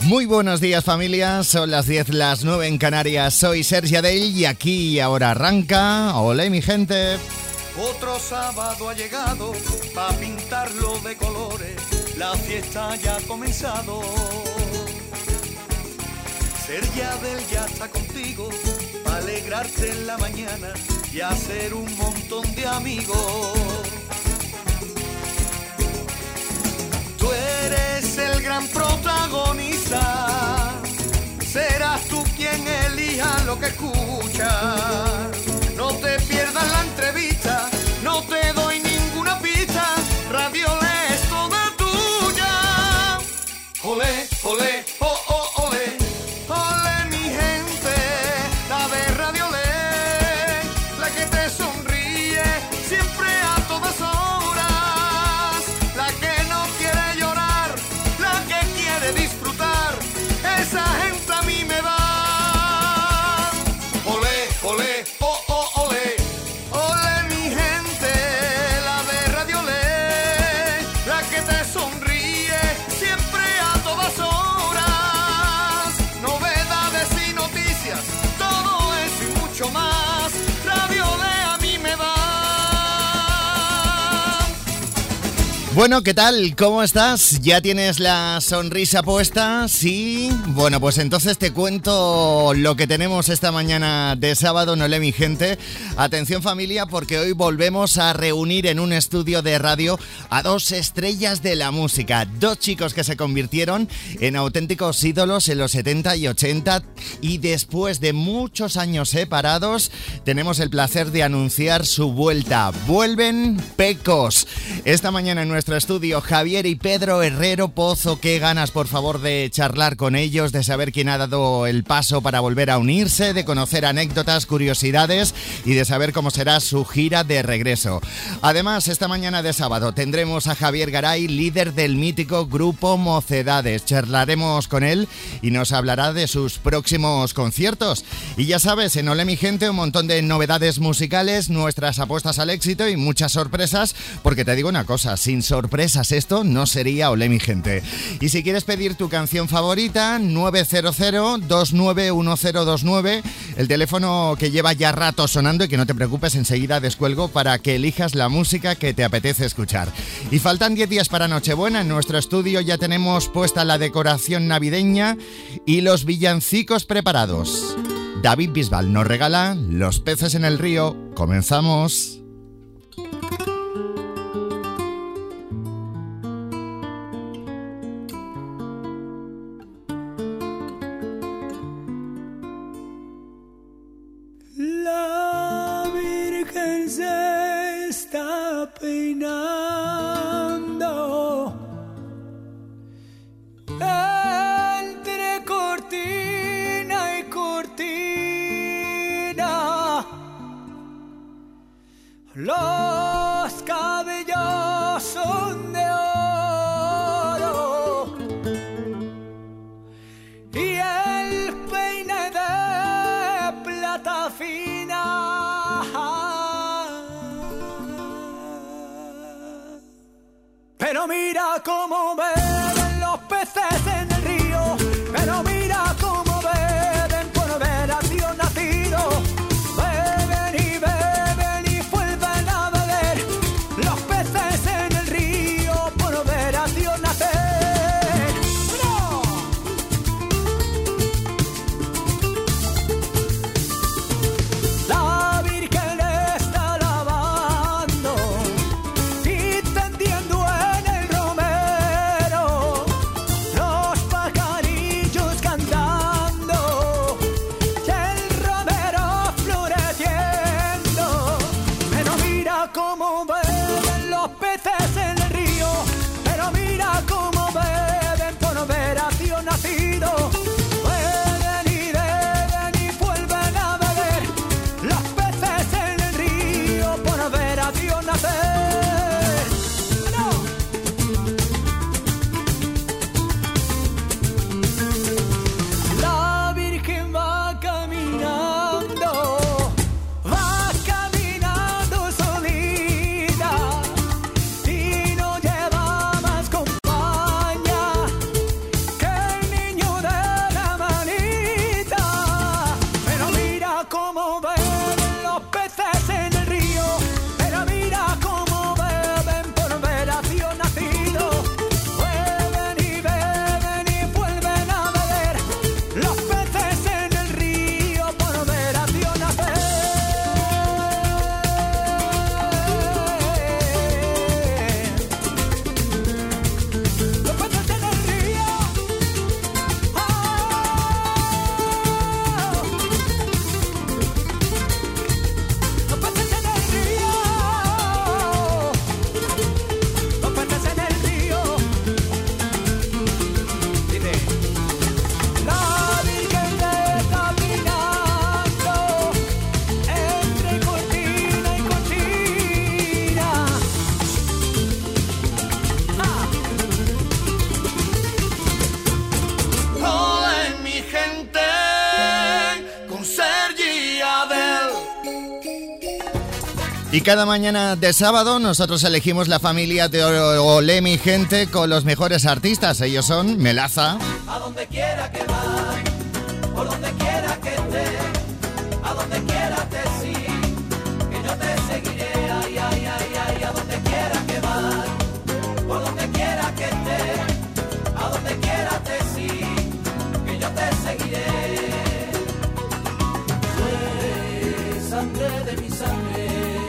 Muy buenos días, familia. Son las 10, las 9 en Canarias. Soy Sergi Adell y aquí y ahora arranca. Hola, mi gente. Otro sábado ha llegado pa' pintarlo de colores. La fiesta ya ha comenzado. Sergi Adell ya está contigo pa' alegrarte en la mañana y hacer un montón de amigos. Tú eres el gran protagonista, serás tú quien elija lo que escuchas. No te pierdas la entrevista, no te doy ninguna pista, Radiolet es toda tuya. Olé, olé, oh, oh, olé, olé mi gente, la de Radiolet, la que te sonríe siempre a todas horas, la que no quiere llorar, la que quiere disfrutar, esa gente a mí me da. Olé, olé, oh, oh, olé, olé mi gente, la de Radiolet, la que te sonríe siempre a todas horas, novedades y noticias, todo eso y mucho más, Radiolet a mí me da. Bueno, ¿qué tal? ¿Cómo estás? ¿Ya tienes la sonrisa puesta? ¿Sí? Bueno, pues entonces te cuento lo que tenemos esta mañana de sábado, ¿no le, mi gente? Atención, familia, porque hoy volvemos a reunir en un estudio de radio a dos estrellas de la música, dos chicos que se convirtieron en auténticos ídolos en los 70 y 80 y después de muchos años separados tenemos el placer de anunciar su vuelta. Vuelven Pecos. Esta mañana en nuestro estudio, Javier y Pedro Herrero Pozo. Qué ganas, por favor, de charlar con ellos, de saber quién ha dado el paso para volver a unirse, de conocer anécdotas, curiosidades y de saber cómo será su gira de regreso. Además, esta mañana de sábado tendremos a Javier Garay, líder del mítico grupo Mocedades. Charlaremos con él y nos hablará de sus próximos conciertos. Y ya sabes, en Olé mi gente, un montón de novedades musicales, nuestras apuestas al éxito y muchas sorpresas, porque te digo una cosa, sin sorpresas esto no sería Olé mi gente. Y si quieres pedir tu canción favorita, 900-291029, el teléfono que lleva ya rato sonando, y que no te preocupes, enseguida descuelgo para que elijas la música que te apetece escuchar. Y faltan 10 días para Nochebuena. En nuestro estudio ya tenemos puesta la decoración navideña y los villancicos preparados. David Bisbal nos regala Los peces en el río. Comenzamos. Peinando entre cortina y cortina, los cabellos son de oro y el peine de plata fina. Pero mira cómo beben los peces en el río, pero mira cómo beben por haber Dios nacido. Beben y vuelven a beber los peces en el río por ver a Dios nacer. ¡No! La Virgen está lavando y tendiendo los Y cada mañana de sábado nosotros elegimos la familia de Olé mi gente con los mejores artistas. Ellos son Melaza. A donde quiera que vas, por donde quiera que estés, a donde quiera te sigo, que yo te seguiré, ay, ay, ay, ay, a donde quiera que vas, por donde quiera que estés, a donde quiera te sigo, que yo te seguiré. Tú eres sangre de mi sangre,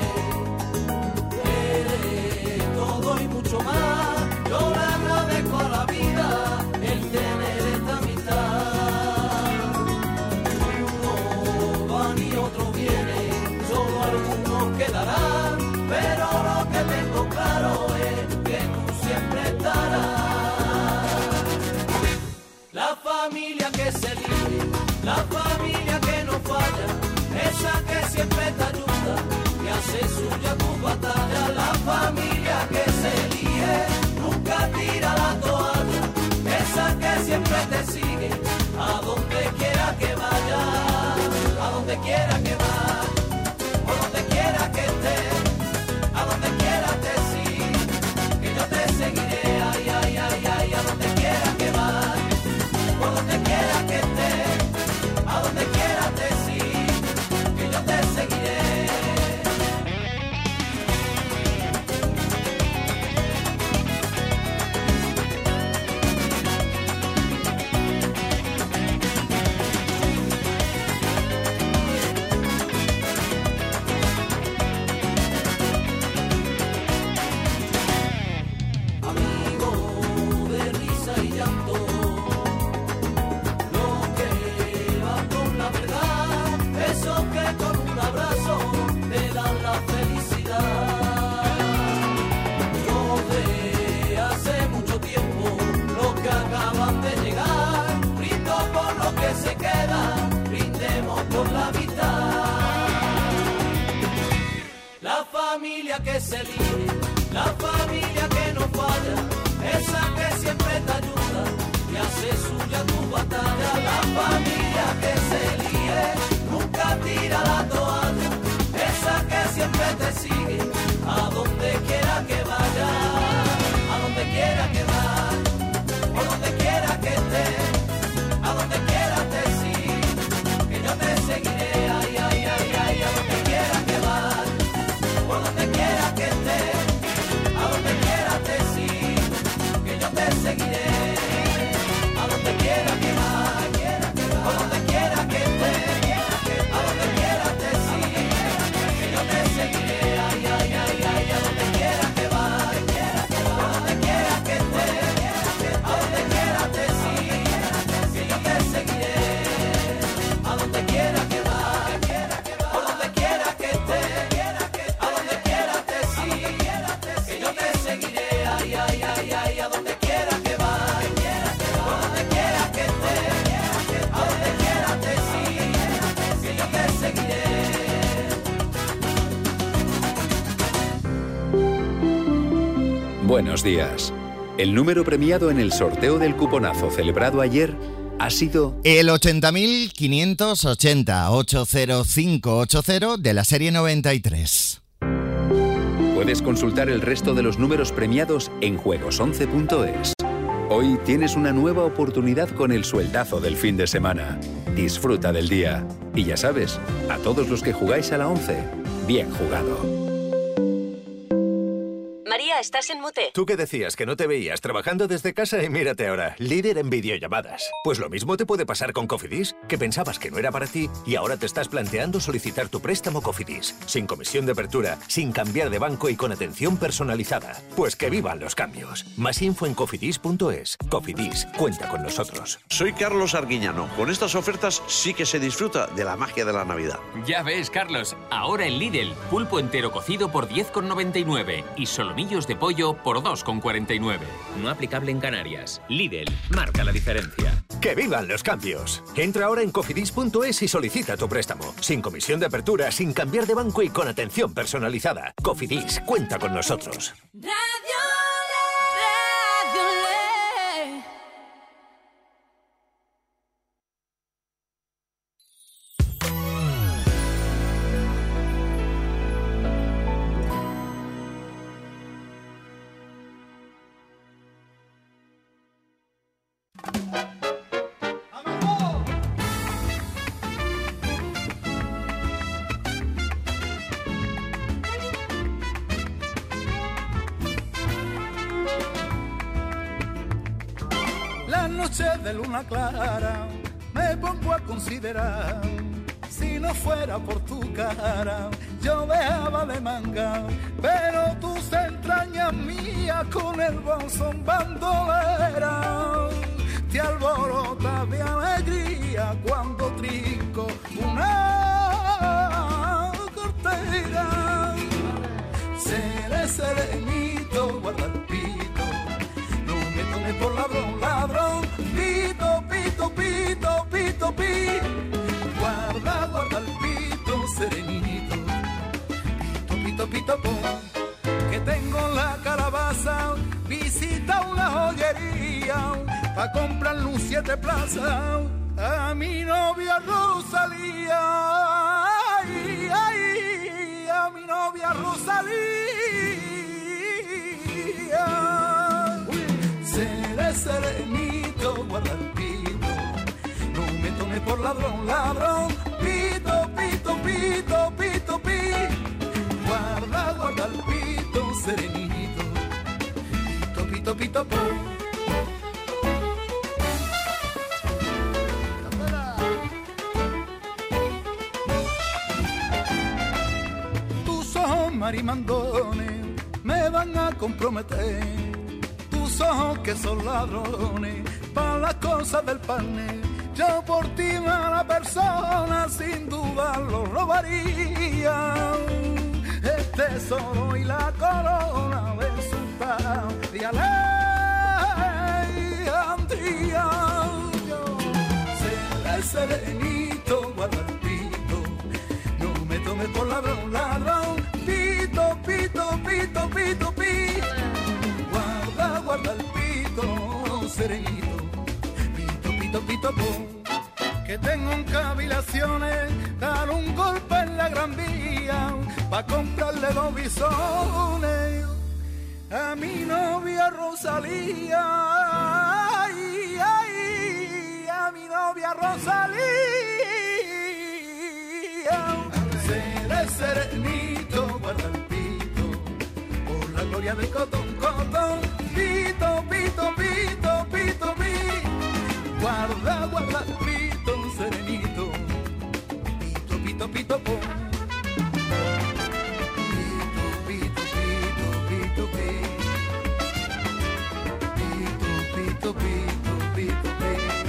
eres todo y mucho más, yo le agradezco a la vida el tener esta amistad. Uno va y otro viene, solo algunos quedarán, pero lo que tengo claro es que tú siempre estarás. La familia que se elige, la familia que no falla, esa que siempre te ayuda y hace suya tu batalla. La familia que se elige, nunca tira la toalla, esa que siempre te sigue, a donde quiera que vaya, a donde quiera que vaya, por donde quiera que estés, a donde quiera te sigue, que yo te seguiré, ay, ay, ay, ay, a donde quiera que vaya, por donde quiera que estés, a donde quiera te sigue, que yo te seguiré. Amigo de risa y llanto, lo que va con la verdad, eso que con un abrazo te dan la felicidad. Yo de hace mucho tiempo, los que acaban de llegar, brindo por lo que se queda, brindemos por la mitad. La familia que se elige, la familia que no falla, esa que siempre te ayuda y hace suya tu batalla. La familia que se elige, nunca tira la toalla, esa que siempre te sigue, a donde quiera que vaya, a donde quiera que vaya, por donde quiera que estés, a donde quiera te sigue, que yo te seguiré, ay, ay, ay, ay, a donde quiera que vaya, por donde quiera que estés, a donde quiera te sigue, que yo te seguiré, a donde quiera que vaya, por donde quiera que estés, a donde quiera te sigue, que yo te seguiré, ay, ay, ay, ay, a donde quiera que vaya, por donde quiera que estés, a donde quiera te sigue, que yo te seguiré, a donde quiera que vaya, por donde quiera que estés, a donde quiera te sigue, que yo te seguiré, ay, ay, ay, ay, a donde quiera que vaya, por donde quiera que estés, a donde quiera te sigue, que yo te seguiré. Buenos días. El número premiado en el sorteo del cuponazo celebrado ayer ha sido El 80.580 80580 de la serie 93. Puedes consultar el resto de los números premiados en juegos11.es. Hoy tienes una nueva oportunidad con el sueldazo del fin de semana. Disfruta del día. Y ya sabes, a todos los que jugáis a la 11, bien jugado. María, estás en mute. ¿Tú qué decías? Que no te veías trabajando desde casa y mírate ahora, líder en videollamadas. Pues lo mismo te puede pasar con Cofidis, que pensabas que no era para ti y ahora te estás planteando solicitar tu préstamo Cofidis, sin comisión de apertura, sin cambiar de banco y con atención personalizada. Pues que vivan los cambios. Más info en cofidis.es. Cofidis, cuenta con nosotros. Soy Carlos Arguiñano. Con estas ofertas sí que se disfruta de la magia de la Navidad. Ya ves, Carlos, ahora en Lidl, pulpo entero cocido por 10,99 y solomillos de pollo por 2,49. No aplicable en Canarias. Lidl, marca la diferencia. ¡Que vivan los cambios! Entra ahora en cofidis.es y solicita tu préstamo. Sin comisión de apertura, sin cambiar de banco y con atención personalizada. Cofidis, cuenta con nosotros. noche de luna clara me pongo a considerar, si no fuera por tu cara yo dejaba de mangar, pero tus entrañas mías con el bolsón bandolera te alborota de alegría cuando trinco una cortera. Seré serenito, guarda el pito, no me tomes por ladrón, ladrón, pito, pito, pito, pito, pito, guarda, guarda el pito, serenito, pito, pito, pito, pum, que tengo en la calabaza, visita una joyería, pa' comprarle un 7 plazas a mi novia Rosalía, ay, ay, a mi novia Rosalía. Seré serenito, guarda el pito, no me tomes por ladrón, ladrón, pito, pito, pito, pito, pito, guarda, guarda el pito, serenito, pito, pito, pito, pito. Marimandones me van a comprometer, tus ojos que son ladrones para las cosas del pan. Yo por ti mala persona sin duda lo robaría, el tesoro y la corona de sultán de Alejandría. Yo seré serenito, guarda el pito, no me tomes por ladrón, ladrón, pito, pito, pito, pito, pito, guarda, guarda el pito, serenito, pito, pito, pito, pum, que tengo en cavilaciones, dar un golpe en la Gran Vía, pa' comprarle 2 bisones a mi novia Rosalía, ay, ay, a mi novia Rosalía. Seré serenito, guarda el pito, por la gloria del cotón, cotón, pito, pito, pito, pito, pito, guarda, guarda el pito, serenito, pito, pito, pito, pum. Pito, pito, pito, pito, pito, pito, pito, pito, pito.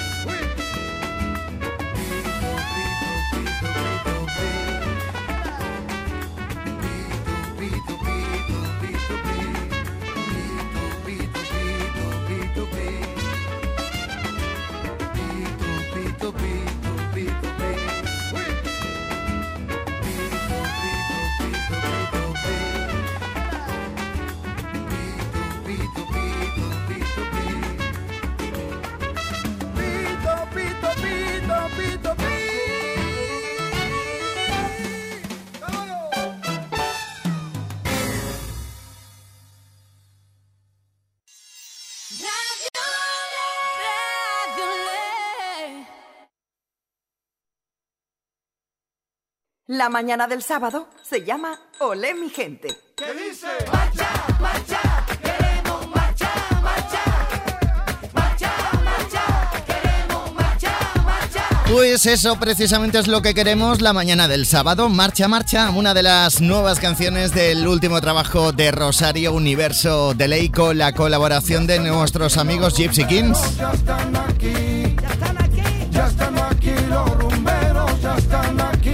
La mañana del sábado se llama Olé mi gente. ¿Qué dice? Marcha, marcha, queremos marcha, marcha, marcha, marcha, queremos marcha, marcha. Pues eso precisamente es lo que queremos la mañana del sábado. Marcha, marcha, una de las nuevas canciones del último trabajo de Rosario Universo de Ley con la colaboración de nuestros amigos Gypsy Kings. Ya están aquí, ya están aquí, ya están aquí, los rumberos ya están aquí.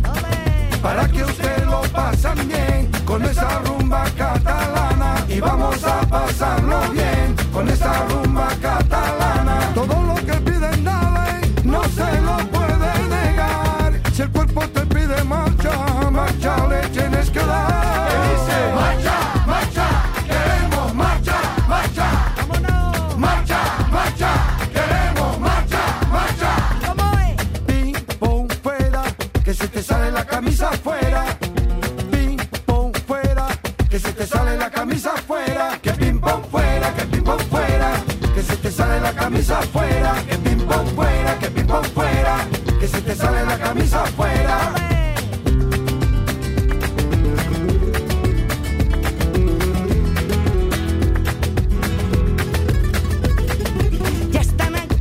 Para que ustedes lo pasen bien con esa rumba catalana y vamos a pasarlo bien con esa rumba catalana. Todo lo que piden dale, no se lo puede negar. Si el cuerpo te pide marcha, marcha le tienes que dar. ¿Qué dice? Marcha, marcha, queremos marcha, marcha. Vámonos. Marcha, marcha, queremos marcha, marcha. ¿Cómo es? Ping, pong, fuera, que se te sale la camisa fuera, ping pong fuera, que se te sale la camisa fuera, que ping pong fuera, que ping pong fuera, que se te sale la camisa fuera, que ping pong fuera, que ping pong fuera, que se te sale la camisa fuera. Ya están aquí.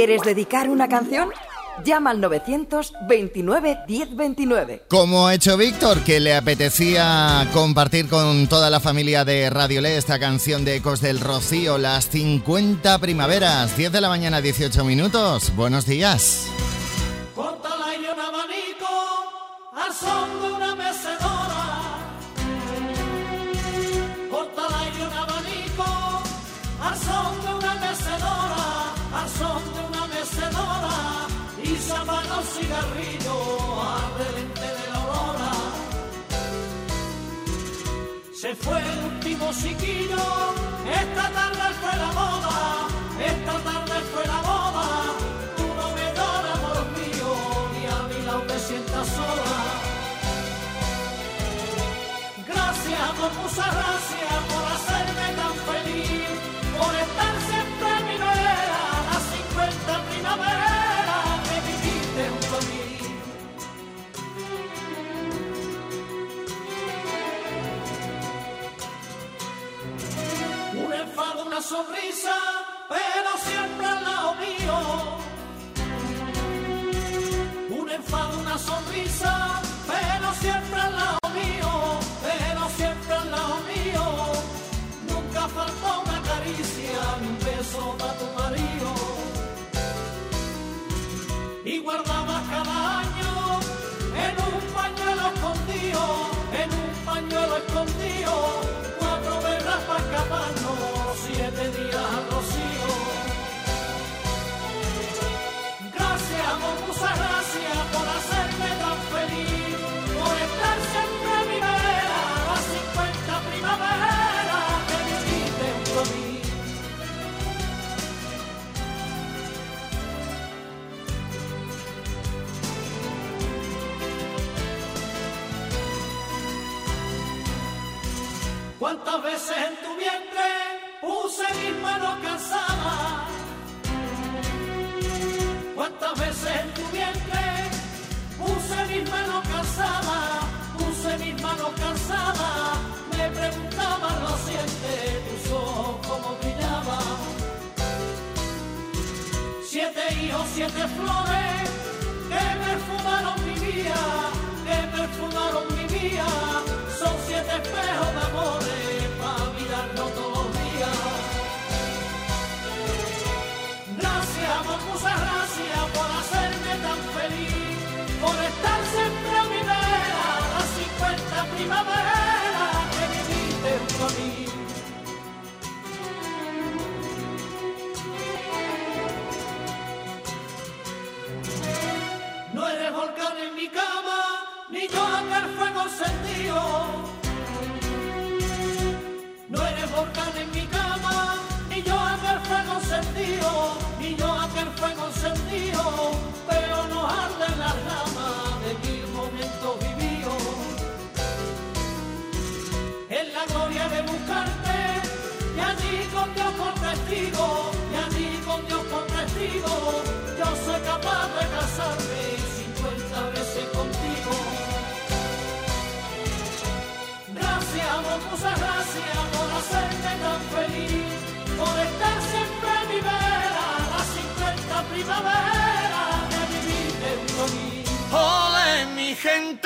¿Quieres dedicar una canción? Llama al 929 1029. Como ha hecho Víctor, que le apetecía compartir con toda la familia de Radio Le esta canción de Ecos del Rocío, Las 50 Primaveras, 10 de la mañana, 18 minutos. Buenos días. Córtala y un abanico al son de una mecedora. Córtala y un abanico al son de una mecedora, al son de una mecedora. Y se apaga un cigarrillo ardiente de la aurora. Se fue el último chiquillo, esta tarde fue la boda, esta tarde fue la boda. Tú no me lloras, amor mío, ni a mi lado te sientas sola. Gracias, amor, muchas gracias por hacerme tan feliz, por estar siempre a mi vera, las 50 primaveras. Un enfado, una sonrisa, pero siempre al lado mío. Un enfado, una sonrisa, pero siempre al lado mío, pero siempre al lado mío. Nunca faltó una caricia, ni un beso para tu marido. Y guardabas cada año en un pañuelo escondido, en un pañuelo escondido, 4 velas para escaparnos, 7 días al rocío. Gracias, amor, muchas gracias por hacerme tan feliz, por estar siempre a mi vera, las 50 primaveras que viviste junto a mí. ¿Cuántas veces en tu vientre puse mis manos cansadas? ¿Cuántas veces en tu vientre puse mis manos cansadas? Puse mis manos cansadas. Me preguntaban los sientes, tus ojos cómo brillaban. 7 hijos, 7 flores que perfumaron mi vida, que perfumaron mi vida. Son 7 espejos de amores para mirarnos todos los días. Gracias, amor, muchas gracias por hacerme tan feliz, por estar siempre a mi vera, las 50 primaveras que viviste junto a mí. No eres volcán en mi cama, ni yo aquel fuego encendido. No eres volcán en mi cama, ni yo aquel fuego encendido, ni yo aquel fuego encendido, pero nos arden las llamas de 1000 momentos vividos. En la gloria de buscarte, y allí con Dios por testigo, y allí con Dios por testigo, yo soy capaz de casarme 50 veces contigo. Gracias, amor, muchas gracias por hacerme tan feliz, por estar siempre a mi vera, las 50 primaveras que viviste junto a mí. Ole, mi gente,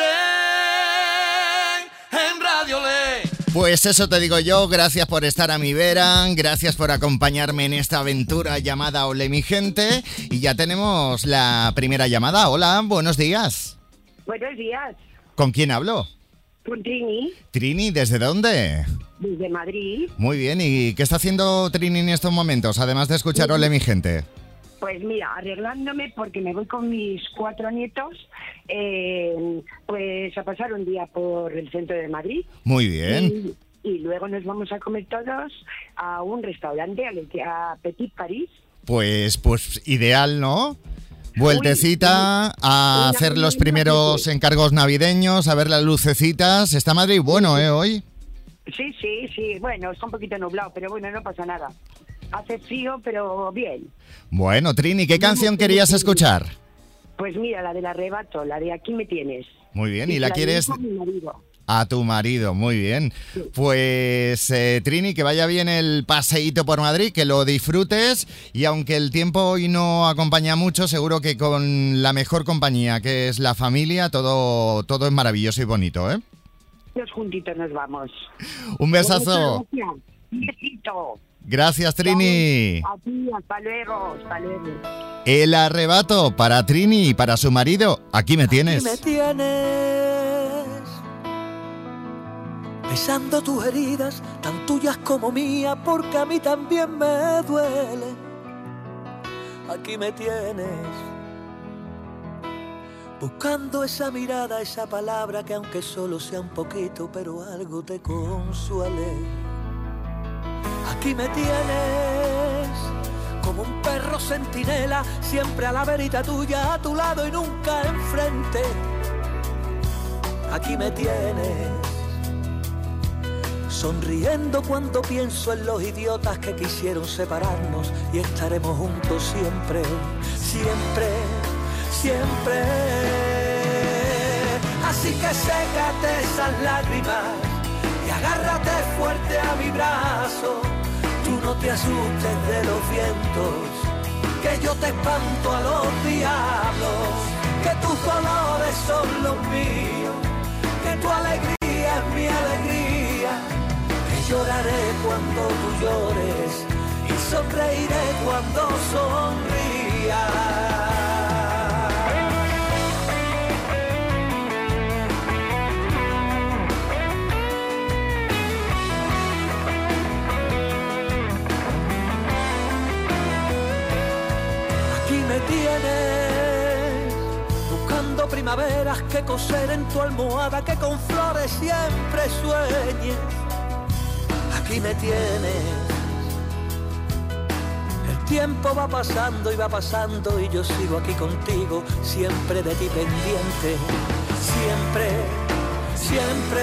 en Radio Le. Pues eso te digo yo, gracias por estar a mi vera, gracias por acompañarme en esta aventura llamada Ole mi gente. Y ya tenemos la primera llamada. Hola, buenos días. Buenos días. ¿Con quién hablo? Con Trini, Trini, ¿desde dónde? desde Madrid. Muy bien, ¿y qué está haciendo Trini en estos momentos, además de escuchar Ole mi gente? Pues mira, arreglándome porque me voy con mis 4 nietos pues a pasar un día por el centro de Madrid. Muy bien. Y luego nos vamos a comer todos a un restaurante, a Petit Paris. Pues ideal, ¿no? Vueltecita a hacer los primeros encargos navideños, a ver las lucecitas. Está Madrid bueno, hoy. Sí. Bueno, está un poquito nublado, pero bueno, no pasa nada. Hace frío, pero bien. Bueno, Trini, ¿qué canción querías escuchar? Pues mira, la del arrebato, la de Aquí me tienes. Muy bien, ¿y la quieres? A tu marido, muy bien. Pues Trini, que vaya bien el paseíto por Madrid, que lo disfrutes y aunque el tiempo hoy no acompaña mucho, seguro que con la mejor compañía, que es la familia, todo es maravilloso y bonito, ¿eh? Todos juntitos nos vamos. Un besazo. Gracias. Un besito. Gracias, Trini. A ti, hasta luego, hasta luego. El arrebato para Trini y para su marido. Aquí me tienes. Aquí me tienes, besando tus heridas, tan tuyas como mías, porque a mí también me duele. Aquí me tienes, buscando esa mirada, esa palabra que aunque solo sea un poquito, pero algo te consuele. Aquí me tienes, como un perro centinela, siempre a la verita tuya, a tu lado y nunca enfrente. Aquí me tienes, sonriendo cuando pienso en los idiotas que quisieron separarnos y estaremos juntos siempre, siempre, siempre. Así que sécate esas lágrimas y agárrate fuerte a mi brazo. Tú no te asustes de los vientos, que yo te espanto a los diablos, que tus dolores son los míos, que tu alegría es mi alegría, que lloraré cuando tú llores y sonreiré cuando sonrías. Tienes, buscando primaveras que coser en tu almohada, que con flores siempre sueñes. Aquí me tienes, el tiempo va pasando y va pasando y yo sigo aquí contigo, siempre de ti pendiente, siempre, siempre.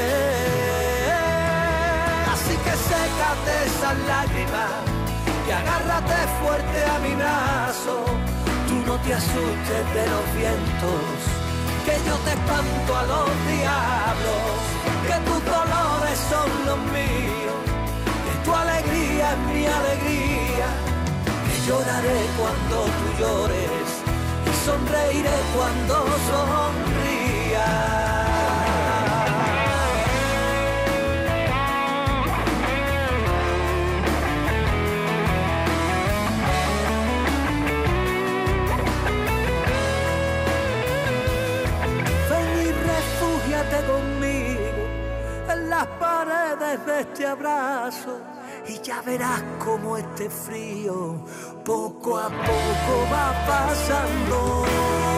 Así que sécate esas lágrimas y agárrate fuerte a mi brazo. Tú no te asustes de los vientos, que yo te espanto a los diablos, que tus dolores son los míos, que tu alegría es mi alegría, que lloraré cuando tú llores y sonreiré cuando sonrías. Conmigo en las paredes de este abrazo y ya verás cómo este frío poco a poco va pasando.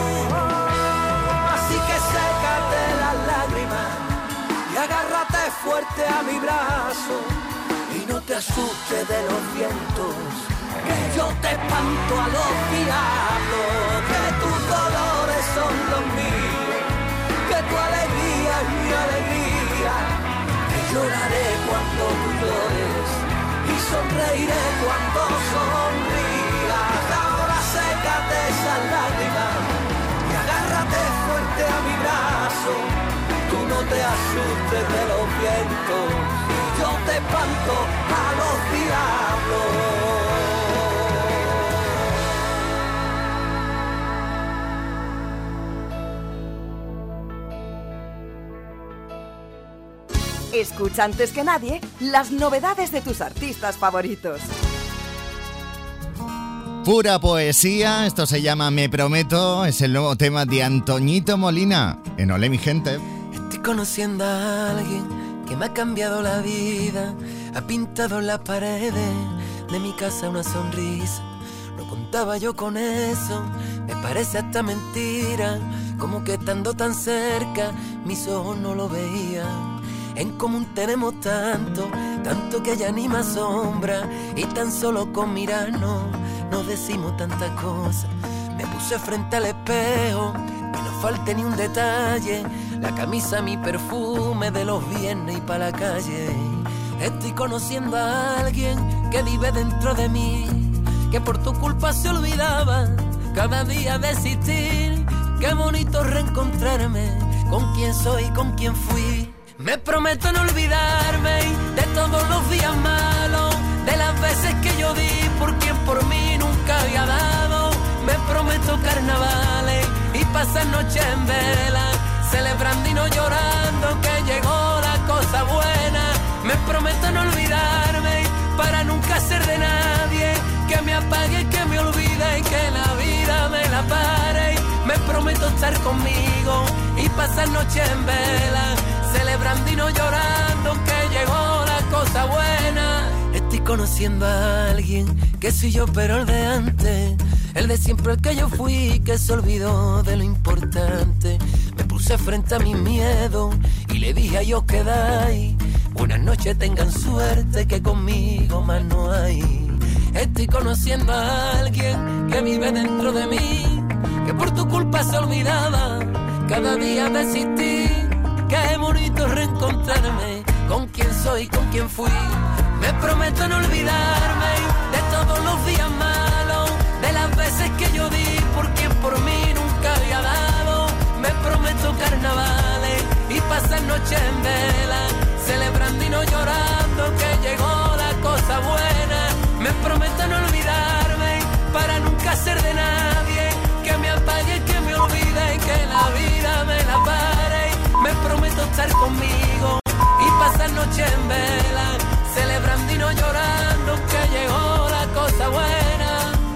Así que sécate las lágrimas y agárrate fuerte a mi brazo y no te asustes de los vientos, que yo te espanto a los diablos, que tus dolores son los míos, que tu alegría es mi alegría, que lloraré cuando tú llores y sonreiré cuando sonrías. Ahora sécate esas lágrimas y agárrate fuerte a mi brazo. Tú no te asustes de los vientos, yo te espanto a los diablos. Escucha antes que nadie las novedades de tus artistas favoritos. Pura poesía, esto se llama Me Prometo, es el nuevo tema de Antoñito Molina en Olé mi gente. Estoy conociendo a alguien que me ha cambiado la vida, ha pintado en las paredes de mi casa una sonrisa. No contaba yo con eso, me parece hasta mentira, como que estando tan cerca mis ojos no lo veían. En común tenemos tanto, tanto que ya ni me asombra, y tan solo con mirarnos nos decimos tantas cosas. Me puse frente al espejo, que no falte ni un detalle, la camisa, mi perfume de los viernes y pa' la calle. Estoy conociendo a alguien que vive dentro de mí, que por tu culpa se olvidaba cada día de existir. Qué bonito reencontrarme con quien soy, con quien fui. Me prometo no olvidarme de todos los días malos, de las veces que yo di por quien por mí nunca había dado. Me prometo carnavales y pasar noches en vela, celebrando y no llorando que llegó la cosa buena. Me prometo no olvidarme para nunca ser de nadie, que me apague y que me olvide y que la vida me la pare. Me prometo estar conmigo y pasar noches en vela, celebrando y no llorando que llegó la cosa buena. Estoy conociendo a alguien que soy yo pero el de antes, el de siempre, el que yo fui, que se olvidó de lo importante. Me puse frente a mis miedos y le dije a ellos quedáis, buenas noches, tengan suerte que conmigo más no hay. Estoy conociendo a alguien que vive dentro de mí, que por tu culpa se olvidaba cada día de existir. Qué bonito reencontrarme con quien soy, con quien fui. Me prometo no olvidarme de todos los días malos, de las veces que yo di por quien por mí nunca había dado. Me prometo carnavales y pasar noches en vela, celebrando y no llorando que llegó la cosa buena. Me prometo no olvidarme para nunca ser de nadie, que me apague y que me olvide y que la vida me la pare. Me prometo estar conmigo y pasar noche en vela, celebrando y no llorando que llegó la cosa buena.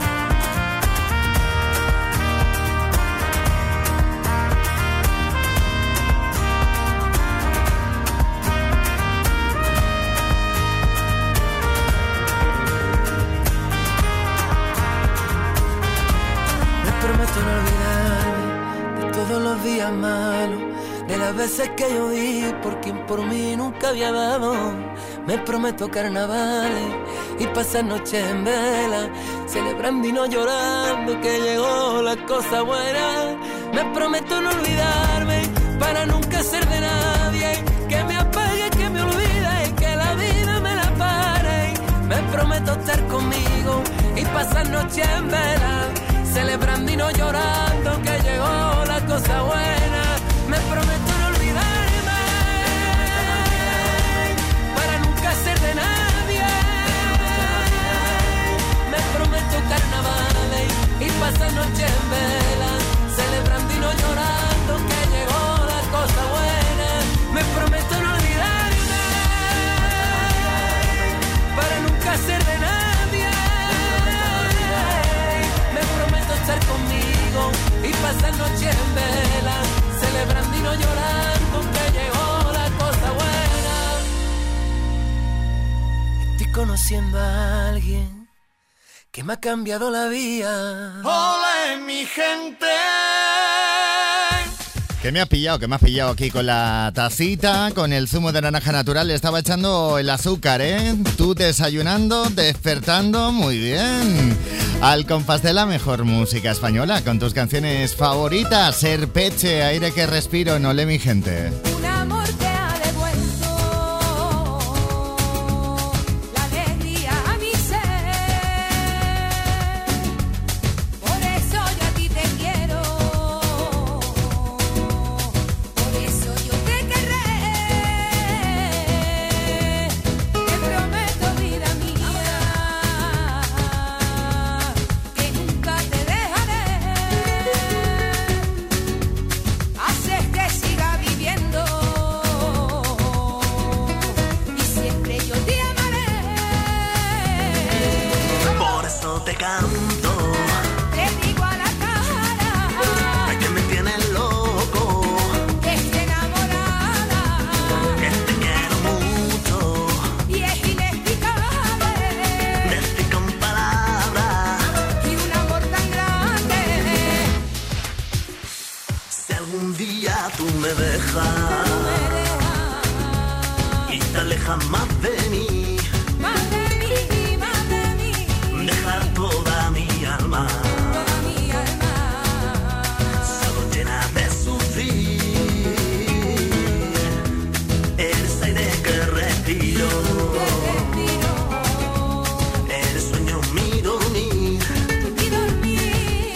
Me prometo no olvidarme de todos los días malos, de las veces que yo di por quien por mí nunca había dado. Me prometo carnavales y pasar noches en vela, celebrando y no llorando que llegó la cosa buena. Me prometo no olvidarme para nunca ser de nadie, que me apague, que me olvide y que la vida me la pare. Me prometo estar conmigo y pasar noches en vela, celebrando y no llorando que llegó la cosa buena. Me prometo no olvidarme para nunca ser de nadie. Me prometo carnavales y pasar noches en vela, celebrando y no llorando que llegó la cosa buena. Me prometo no olvidarme para nunca ser de nadie. Me prometo estar conmigo y pasar noches en vela, celebrando y no llorando que llegó la cosa buena. Estoy conociendo a alguien que me ha cambiado la vida. ¡Ole, mi gente! Que me has pillado aquí con la tacita, con el zumo de naranja natural. Le estaba echando el azúcar, ¿eh? Tú desayunando, despertando, muy bien. Al compás de la mejor música española, con tus canciones favoritas. Serpeche, aire que respiro, no le mi gente. Un amor te ha devuelto la alegría a mi ser. Por eso yo a ti te quiero, por eso yo te querré. Te prometo, vida mía, que nunca te dejaré. Haces que siga viviendo y siempre yo te amaré. Por eso te canto, Te digo a la cara que me tienes loco, que estoy enamorada que te quiero mucho, y es inexplicable decir con palabras. y un amor tan grande. Si algún día tú me dejas y te alejas más de mí, Más de mí, más de mí, dejar toda mi alma toda mi alma. solo llena de sufrir. Eres aire que respiro, eres sueño mi dormir. Y dormir,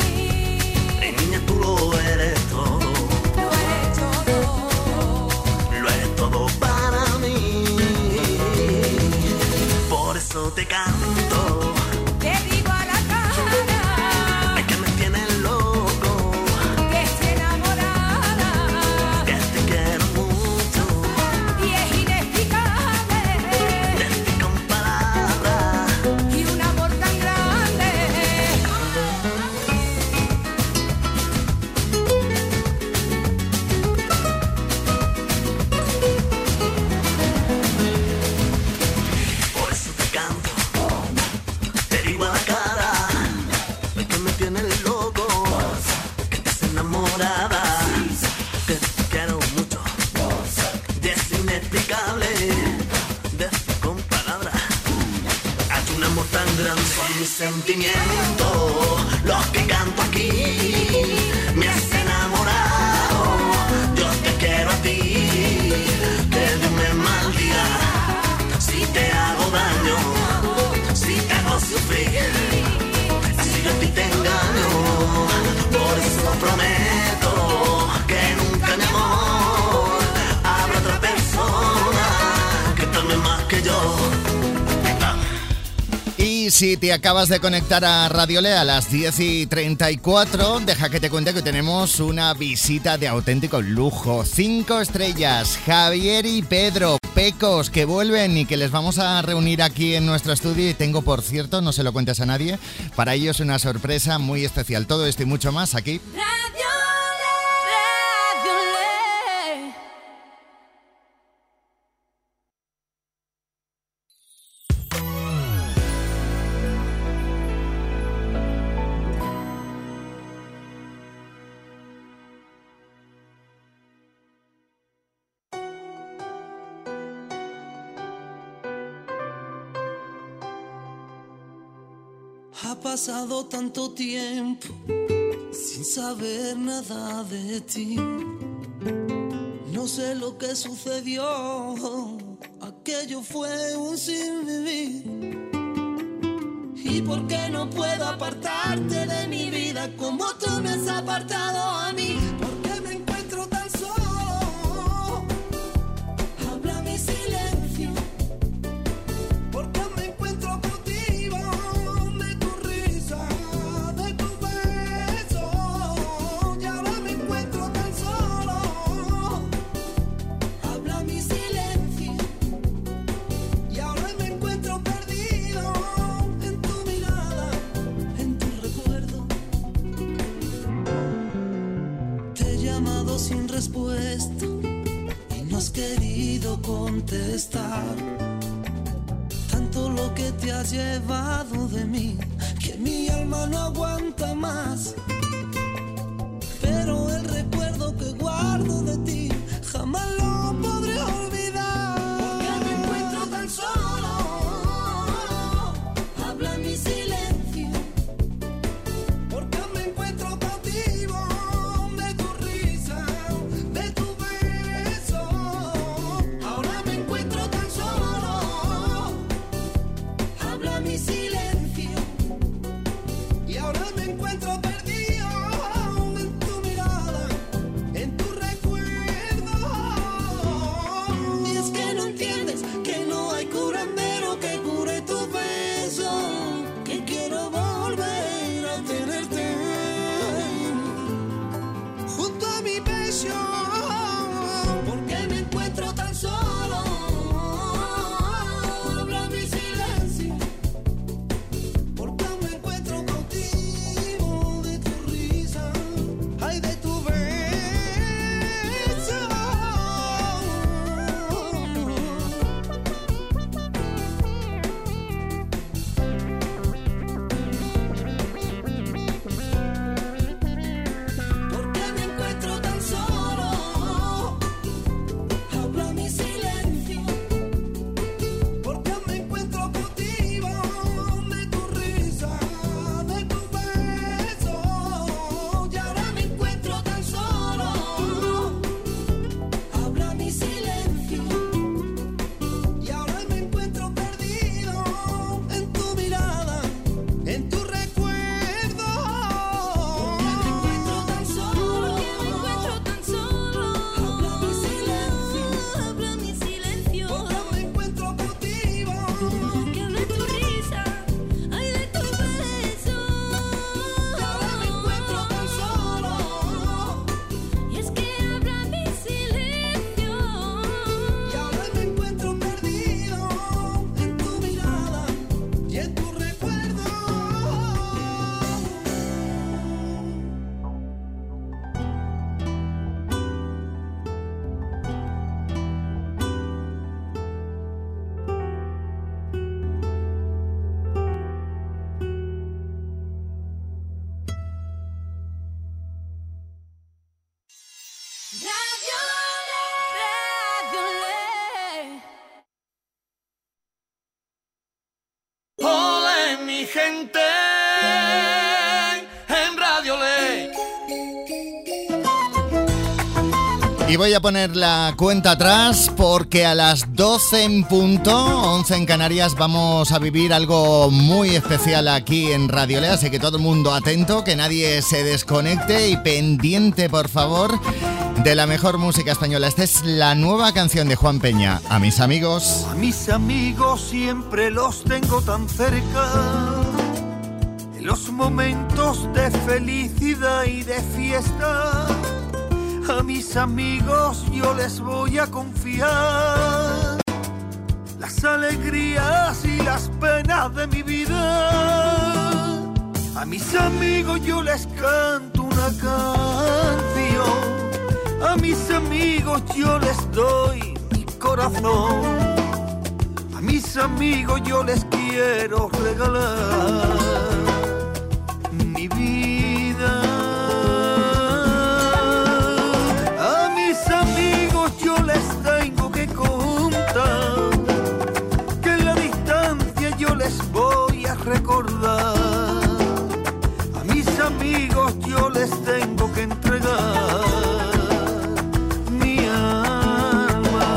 Niña, tú lo eres todo, lo eres todo. lo eres todo todo para mí. Por eso te canto. Te digo a la cara. Ay, que me tienes loco. Que estoy enamorada. Que te quiero mucho. Y es inexplicable. Decir con palabras. Y un amor tan grande. Por eso te canto. Te digo a la cara. Ay, que me tienes loco. Que estás enamorada. Que te quiero mucho. Y es inexplicable. Decir con palabras. Hay un amor tan grande. Son mis sentimientos. Los que canto aquí. Me has enamorado. Yo te quiero a ti. Que Dios me maldiga. Si te hago daño. Si te hago sufrir. Si yo a ti te engaño. Por eso prometo. Que nunca mi amor. Habrá otra persona. Que te ame más que yo. Y si te acabas de conectar a Radio Lea a las 10:34, deja que te cuente que tenemos una visita de auténtico lujo. 5 estrellas, Javier y Pedro, Pecos, que vuelven y que les vamos a reunir aquí en nuestro estudio. Y tengo, por cierto, no se lo cuentes a nadie, para ellos una sorpresa muy especial. Todo esto y mucho más aquí. Radio Le. Ha pasado tanto tiempo sin saber nada de ti. No sé lo que sucedió, aquello fue un sinvivir. ¿Y por qué no puedo apartarte de mi vida como tú me has apartado a mí? ¿Por qué me encuentro tan solo? Habla mi silencio. ¿Por qué me encuentro cautivo de tu risa, de tu beso? Y ahora me encuentro tan solo. Habla mi silencio. Y ahora me encuentro perdido en tu mirada, en tu recuerdo. Te he llamado sin respuesta y no has querido contestar. Tanto lo que te has llevado de mí, que mi alma no aguanta más. Pero el recuerdo que guardo de ti, jamás lo podré olvidar. ¿Por qué me encuentro tan solo? Habla mi silencio. ¿Por qué me encuentro cautivo de tu risa, de tu beso? Ahora me encuentro tan solo. Habla mi silencio. Y ahora me encuentro perdido en tu mirada, en tu recuerdo. gente en Radio Ley. Y voy a poner la cuenta atrás porque a las 12 en punto, 11 en Canarias, vamos a vivir algo muy especial aquí en Radio Lea, así que todo el mundo atento, que nadie se desconecte y pendiente, por favor, de la mejor música española. Esta es la nueva canción de Juan Peña, A mis amigos. A mis amigos siempre los tengo tan cerca, en los momentos de felicidad y de fiesta. A mis amigos yo les voy a confiar las alegrías y las penas de mi vida. A mis amigos yo les canto una canción. A mis amigos yo les doy mi corazón. A mis amigos yo les quiero regalar mi vida. Yo les tengo que contar que en la distancia yo les voy a recordar. A mis amigos yo les tengo que entregar mi alma.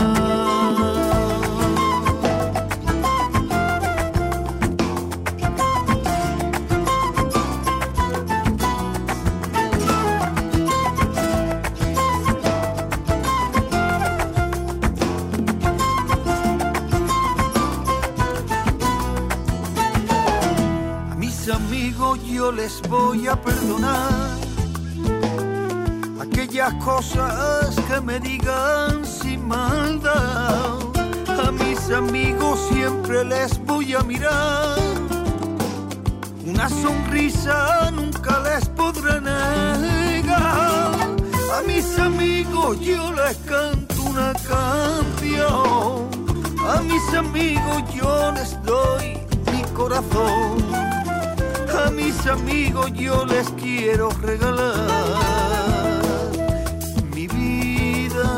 Amigos, yo les voy a perdonar aquellas cosas que me digan sin maldad. A mis amigos siempre les voy a mirar, una sonrisa nunca les podré negar. A mis amigos yo les canto una canción. A mis amigos yo les doy mi corazón. A mis amigos yo les quiero regalar mi vida.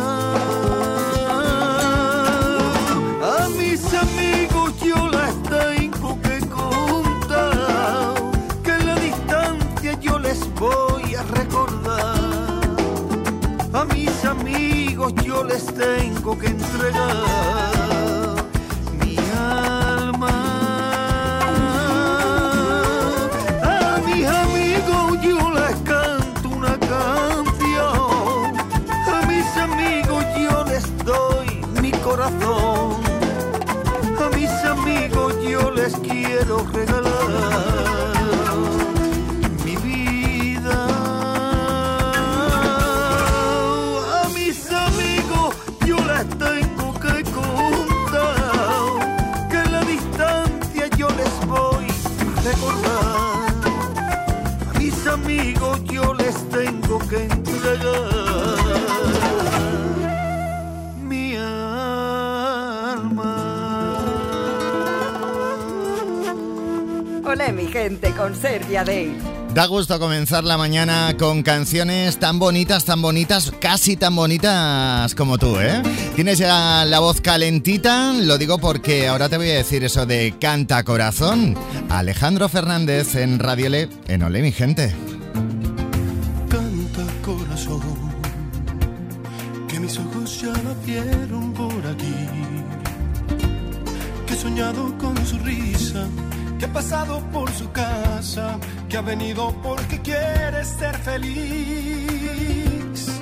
A mis amigos yo les tengo que contar que en la distancia yo les voy a recordar. A mis amigos yo les tengo que entregar mi alma. Yo les canto una canción. A mis amigos yo les doy mi corazón. A mis amigos yo les quiero regalar mi vida. A mis amigos yo les tengo que contar que en la distancia yo les voy a recordar. Mis amigos yo les tengo que entregar mi alma. Olé, mi gente, con Sergia Day. Da gusto comenzar la mañana con canciones tan bonitas, casi tan bonitas como tú, ¿eh? Tienes ya la voz calentita, lo digo porque ahora te voy a decir eso de Canta Corazón. Alejandro Fernández en Radio Le, en Olé, mi gente. Canta corazón, que mis ojos ya la vieron por aquí, que he soñado con su risa, que he pasado por su casa, que ha venido porque quiere ser feliz.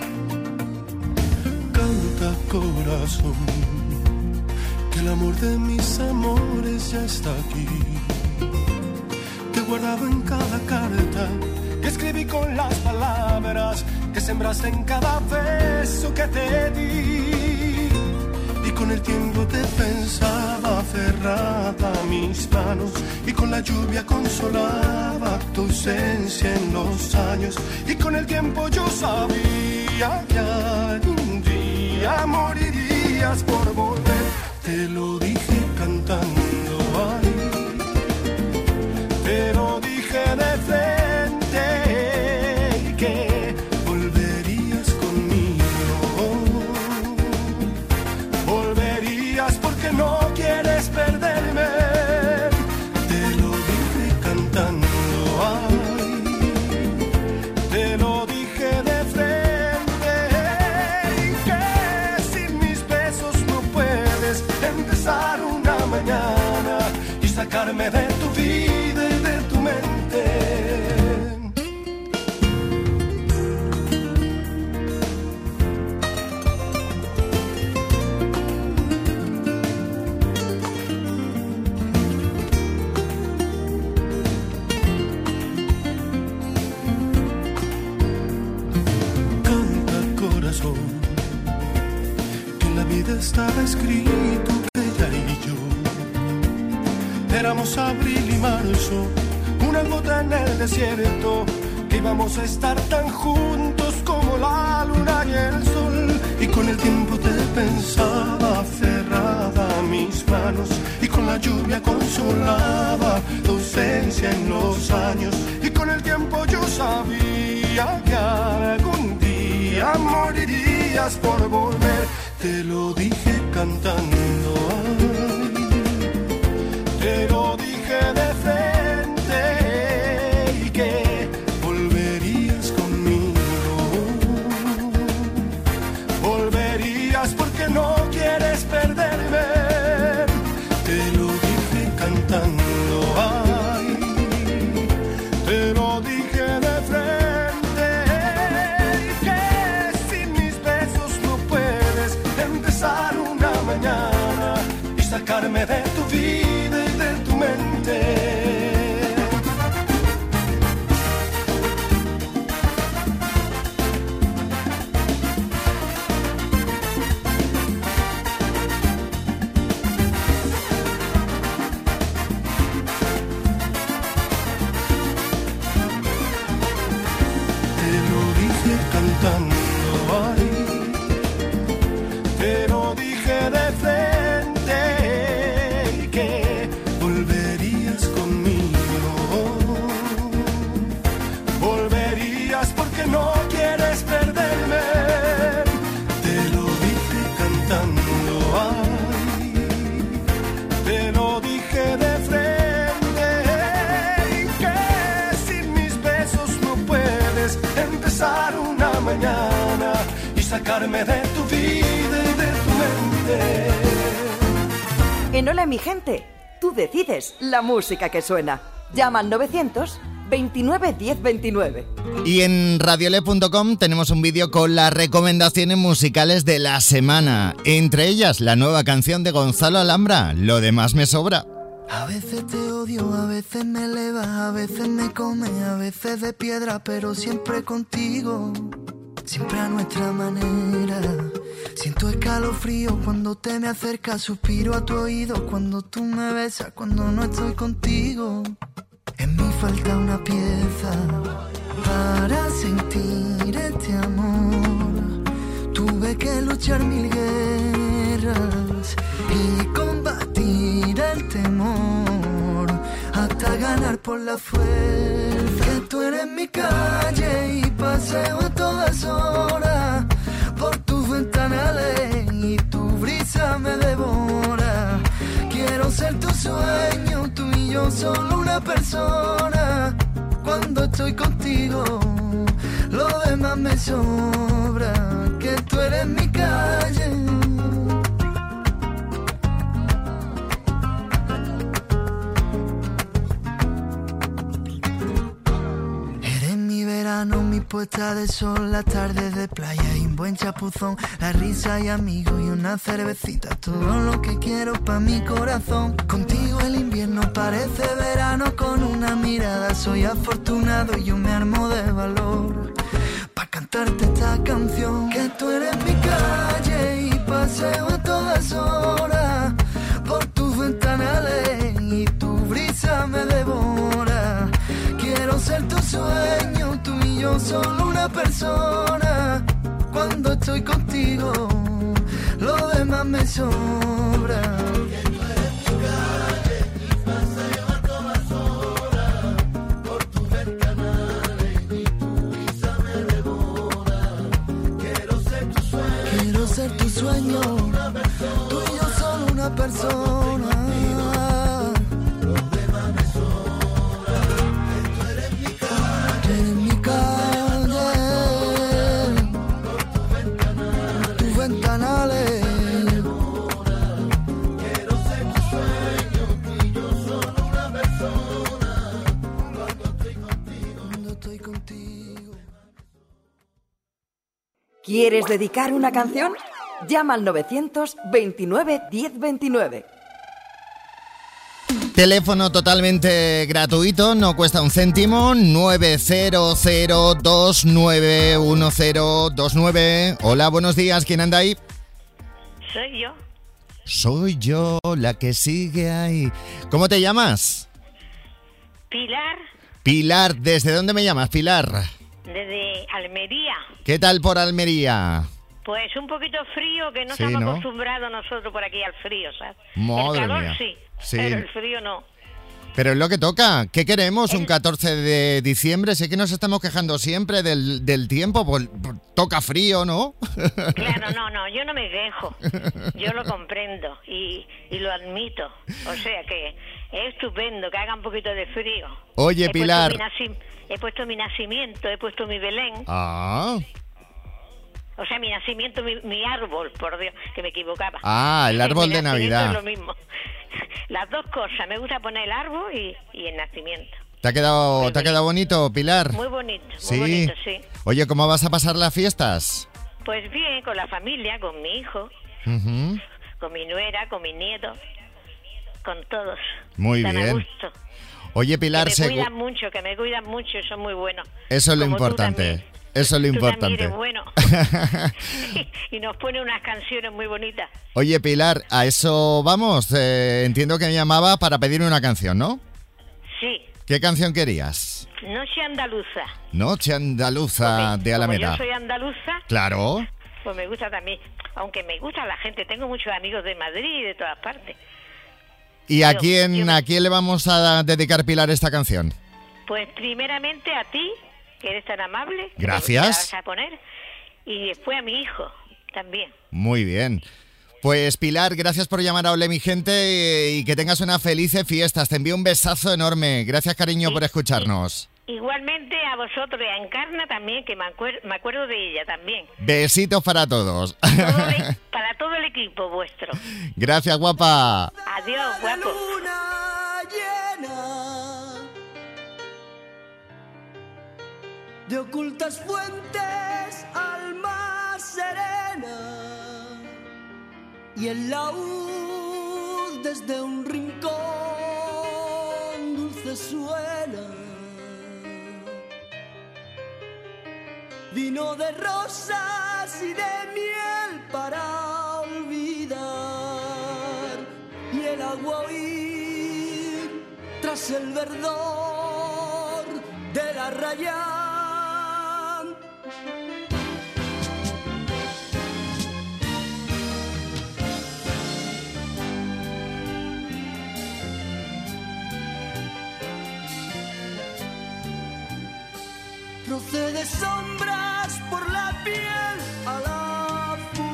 Canta corazón, que el amor de mis amores ya está aquí, que he guardado en cada carta, que escribí con las palabras, que sembraste en cada beso que te di. Y con el tiempo te pensaba aferrada a mis manos, y con la lluvia consolaba tu ausencia en los años. Y con el tiempo yo sabía que algún día morirías por volver. Te lo dije cantando ahí, te lo dije de frente, que volverías conmigo, volverías porque no quieres perderme. Te lo dije cantando sacarme de tu vida y de tu mente. Que en la vida estaba escrito que ella y yo éramos abril y marzo, una gota en el desierto, que íbamos a estar tan juntos como la luna y el sol. Y con el tiempo te pensaba cerrada mis manos, y con la lluvia consolaba tu ausencia en los años. Y con el tiempo yo sabía que algún día morirías por volver. Te lo dije cantando, ay, te lo dije de frente, y que volverías conmigo. Volverías porque no quieres perderme. Te lo dije cantando, ay, te lo dije de frente, y que sin mis besos no puedes empezar una mañana y sacarme de tu vida y de tu mente. Cantando, ay, te lo dije de frente, y que volverías conmigo. Volverías porque no quieres perderme. Te lo dije cantando, ay, te lo dije de frente, y que sin mis besos no puedes empezar una mañana y sacarme de tu vida y de tu mente. En Hola mi gente, tú decides la música que suena. Llama al 900 29 10 29. Y en radiole.com tenemos un vídeo con las recomendaciones musicales de la semana. Entre ellas, la nueva canción de Gonzalo Alhambra, Lo demás me sobra. A veces te odio, a veces me elevas, a veces me comes, a veces de piedra, pero siempre contigo, siempre a nuestra manera. Siento escalofrío cuando te me acercas, suspiro a tu oído cuando tú me besas, cuando no estoy contigo. En mí falta una pieza para sentir este amor. Tuve que luchar 1000 guerras y combatir el temor hasta ganar por la fuerza. Que tú eres mi calle y paseo a todas horas por tus ventanales y tu brisa me devora. Quiero ser tu sueño, tú y yo solo una persona. Cuando estoy contigo, lo demás me sobra. Que tú eres mi calle. Mi puesta de sol, las tardes de playa y un buen chapuzón, la risa y amigos y una cervecita, todo lo que quiero pa' mi corazón. Contigo el invierno parece verano, con una mirada soy afortunado y yo me armo de valor pa' cantarte esta canción. Que tú eres mi calle y paseo a todas horas por tus ventanales y tu brisa me devora. Quiero ser tu sueño, tú y yo solo una persona. Cuando estoy contigo, lo demás me sobra. Que tú eres mi calle y paseo a todas horas por tus ventanales y tu brisa me devora. Quiero ser tu sueño, tú y yo solo una persona. ¿Quieres dedicar una canción? Llama al 929 1029. Teléfono totalmente gratuito, no cuesta un céntimo, 900291029. Hola, buenos días, ¿quién anda ahí? Soy yo. Soy yo, la que sigue ahí. ¿Cómo te llamas? Pilar, Pilar, ¿desde dónde me llamas, Pilar? desde Almería. ¿Qué tal por Almería? Pues un poquito frío, que no Sí, estamos ¿no? acostumbrados nosotros por aquí al frío, ¿sabes? Madre el calor mía. sí, Sí. pero el frío no. Pero es lo que toca. ¿Qué queremos un 14 de diciembre? Sé que nos estamos quejando siempre del tiempo. Toca frío, ¿no? Claro, no, yo no me quejo. Yo lo comprendo y lo admito. O sea que es estupendo que haga un poquito de frío. Oye, Pilar. He puesto mi nacimiento, he puesto mi Belén. Ah, O sea, mi nacimiento, mi árbol, por Dios, que me equivocaba. el árbol Mi de nacimiento Navidad. Es lo mismo. Las dos cosas, me gusta poner el árbol y el nacimiento. ¿Te ha quedado bonito, Pilar? Muy bonito, Sí. muy bonito, sí. Oye, ¿cómo vas a pasar las fiestas? Pues bien, con la familia, con mi hijo, Ujú. con mi nuera, con mis nietos, con todos. Muy Tan a bien. gusto. Oye, Pilar, Que me cuidan mucho, son muy buenos. eso es lo Como tú importante. también. Eso es lo Tú importante. también eres bueno. Y nos pone unas canciones muy bonitas. Oye, Pilar, a eso vamos. Entiendo que me llamaba para pedirme una canción, ¿no? Sí, ¿Qué canción querías? Noche Andaluza. Noche Andaluza de Como Alameda. yo soy andaluza, Claro. pues me gusta también. Aunque me gusta la gente, tengo muchos amigos de Madrid y de todas partes. ¿Y a quién le vamos a dedicar, Pilar, esta canción? Pues primeramente a ti, que eres tan amable. que Gracias. me vas a poner, y después a mi hijo también. Muy bien. Pues Pilar, gracias por llamar a Ole mi gente y que tengas unas felices fiestas. Te envío un besazo enorme. Gracias, cariño, por escucharnos. Igualmente a vosotros y a Encarna también, que me acuerdo de ella también. Besitos para todos. Para todo el equipo vuestro. Gracias, guapa. Adiós, guapo. De ocultas fuentes, alma serena, y el laúd desde un rincón dulce suena. Vino de rosas y de miel para olvidar, y el agua oír tras el verdor de la raya. Roce de sombras por la piel a la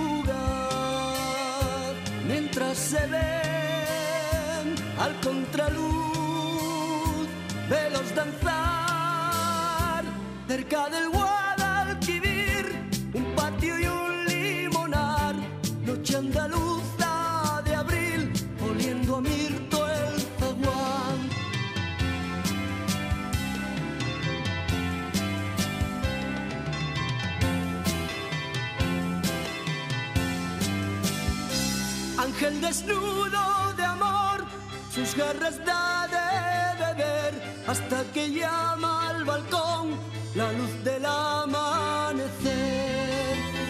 fuga, mientras se ven al contraluz velos danzar cerca del Guadalquivir, un patio y un limonar, noche andaluza de abril, oliendo a mirto el zaguán. Ángel desnudo de amor, sus garras da de beber, hasta que llama al balcón la luz del amanecer.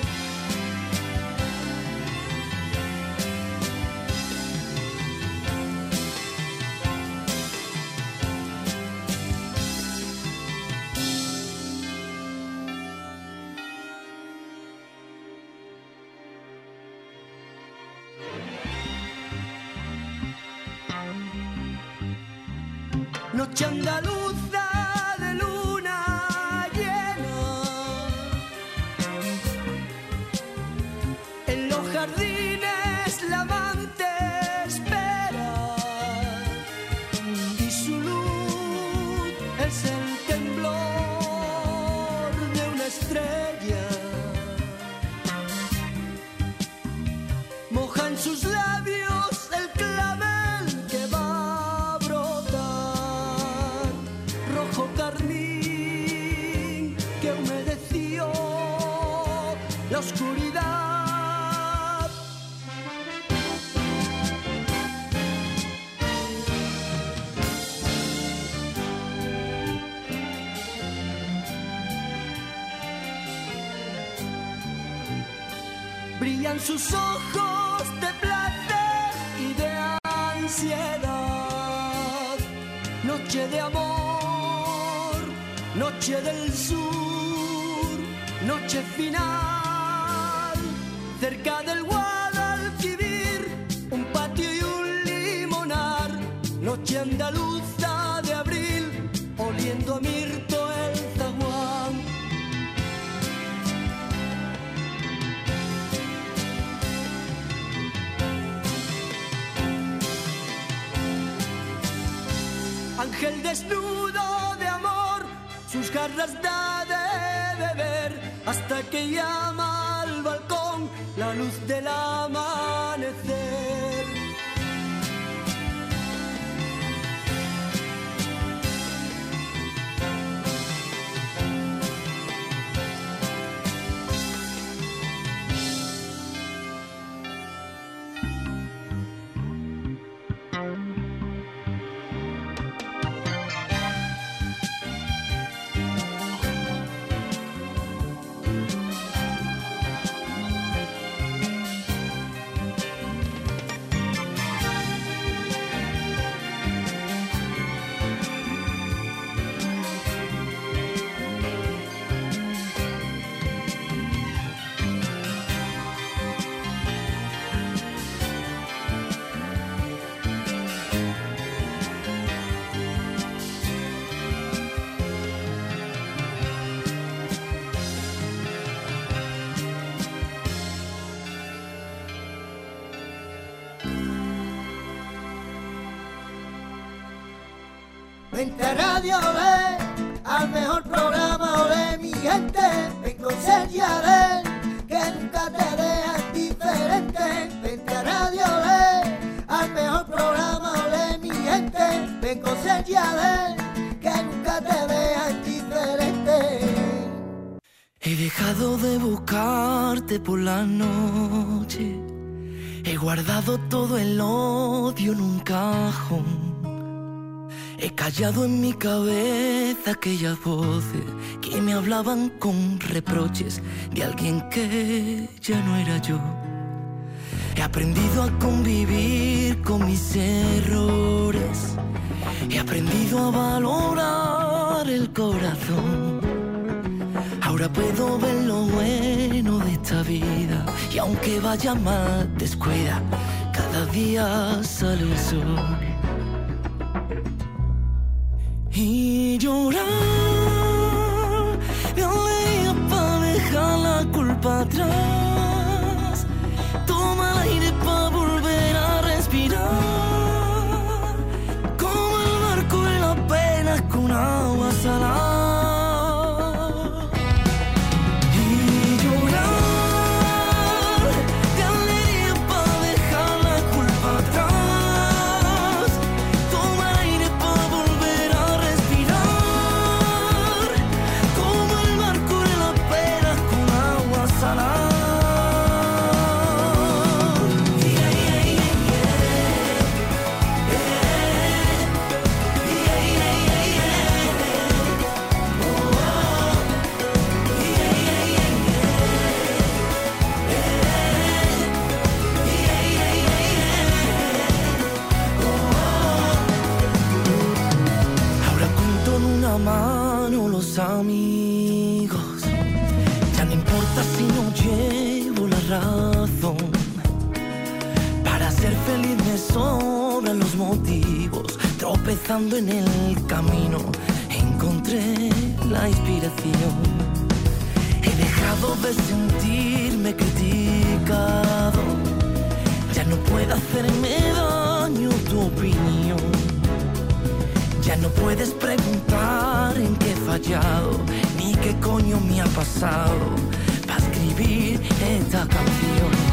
Noche andaluza de luna llena, en los jardines la amante espera, y su luz es el temblor de una estrella. Moja en sus labios el clavel que va a brotar brillan sus ojos de placer y de ansiedad. Noche de amor, noche del sur, noche final, cerca del Guadalquivir, un patio y un limonar, noche andaluza de abril, oliendo a mirto el zaguán. Ángel desnudo de amor, sus jarras da de beber, hasta que llama al balcón la luz del amanecer. Vente a Radio Olé, al mejor programa Olé, mi gente. Ven con Sergi Arel, que nunca te dejan diferente. Vente a Radio Olé, al mejor programa Olé, mi gente. Ven con Sergi Arel, que nunca te dejan diferente. He dejado de buscarte por la noche, he guardado todo el odio en un cajón. He callado en mi cabeza aquellas voces que me hablaban con reproches de alguien que ya no era yo. He aprendido a convivir con mis errores, he aprendido a valorar el corazón. Ahora puedo ver lo bueno de esta vida, y aunque vaya mal descuida, cada día sale el sol. Y llorar de alegría para dejar la culpa atrás. Toma aire para volver a respirar, como el barco en la pena con agua salada. Mano los amigos, ya no importa si no llevo la razón. Para ser feliz me sobran los motivos, tropezando en el camino encontré la inspiración. He dejado de sentirme criticado, ya no puede hacerme daño tu opinión. Ya no puedes preguntar en qué he fallado, ni qué coño me ha pasado para escribir esta canción.